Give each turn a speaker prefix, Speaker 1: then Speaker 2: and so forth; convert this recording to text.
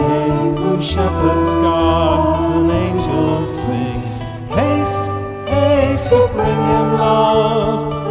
Speaker 1: Him whom shepherds guard and angels sing. Haste, haste to bring him, Lord.